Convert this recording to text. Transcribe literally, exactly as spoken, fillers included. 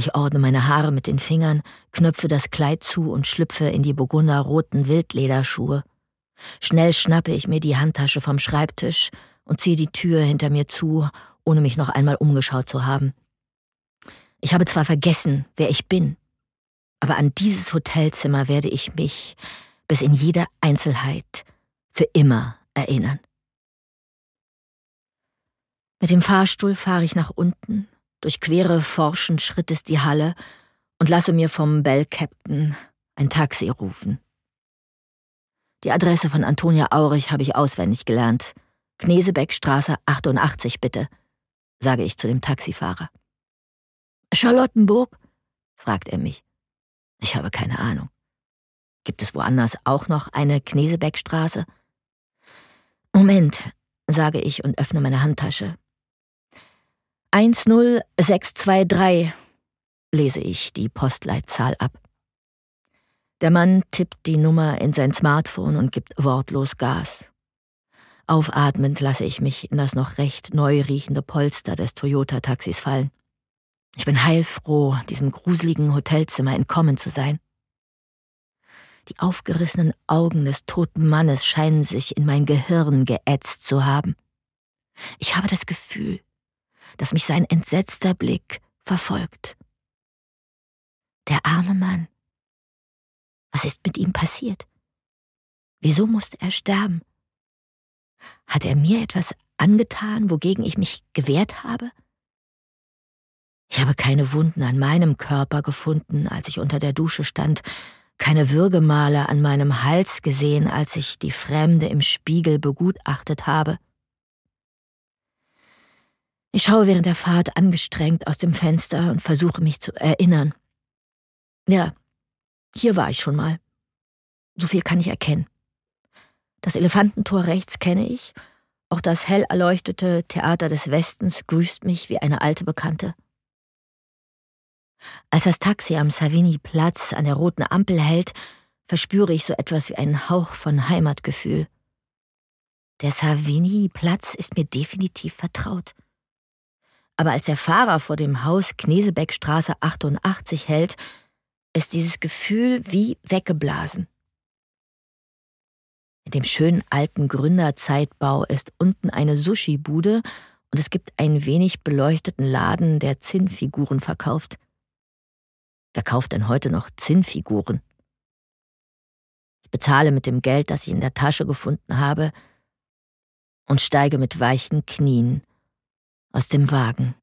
Ich ordne meine Haare mit den Fingern, knöpfe das Kleid zu und schlüpfe in die burgunderroten Wildlederschuhe. Schnell schnappe ich mir die Handtasche vom Schreibtisch und ziehe die Tür hinter mir zu, ohne mich noch einmal umgeschaut zu haben. Ich habe zwar vergessen, wer ich bin, aber an dieses Hotelzimmer werde ich mich bis in jede Einzelheit für immer erinnern. Mit dem Fahrstuhl fahre ich nach unten, durchquere forschen Schrittes die Halle und lasse mir vom Bell-Captain ein Taxi rufen. Die Adresse von Antonia Aurich habe ich auswendig gelernt. Knesebeckstraße achtundachtzig, bitte, sage ich zu dem Taxifahrer. Charlottenburg? Fragt er mich. Ich habe keine Ahnung. Gibt es woanders auch noch eine Knesebeckstraße? Moment, sage ich und öffne meine Handtasche. eins null sechs zwei drei, lese ich die Postleitzahl ab. Der Mann tippt die Nummer in sein Smartphone und gibt wortlos Gas. Aufatmend lasse ich mich in das noch recht neu riechende Polster des Toyota-Taxis fallen. Ich bin heilfroh, diesem gruseligen Hotelzimmer entkommen zu sein. Die aufgerissenen Augen des toten Mannes scheinen sich in mein Gehirn geätzt zu haben. Ich habe das Gefühl, dass mich sein entsetzter Blick verfolgt. Der arme Mann. Was ist mit ihm passiert? Wieso musste er sterben? Hat er mir etwas angetan, wogegen ich mich gewehrt habe? Ich habe keine Wunden an meinem Körper gefunden, als ich unter der Dusche stand, keine Würgemale an meinem Hals gesehen, als ich die Fremde im Spiegel begutachtet habe. Ich schaue während der Fahrt angestrengt aus dem Fenster und versuche mich zu erinnern. Ja, hier war ich schon mal. So viel kann ich erkennen. Das Elefantentor rechts kenne ich, auch das hell erleuchtete Theater des Westens grüßt mich wie eine alte Bekannte. Als das Taxi am Savigny-Platz an der roten Ampel hält, verspüre ich so etwas wie einen Hauch von Heimatgefühl. Der Savigny-Platz ist mir definitiv vertraut. Aber als der Fahrer vor dem Haus Knesebeckstraße achtundachtzig hält, ist dieses Gefühl wie weggeblasen. In dem schönen alten Gründerzeitbau ist unten eine Sushi-Bude und es gibt einen wenig beleuchteten Laden, der Zinnfiguren verkauft. Wer kauft denn heute noch Zinnfiguren? Ich bezahle mit dem Geld, das ich in der Tasche gefunden habe, und steige mit weichen Knien aus dem Wagen.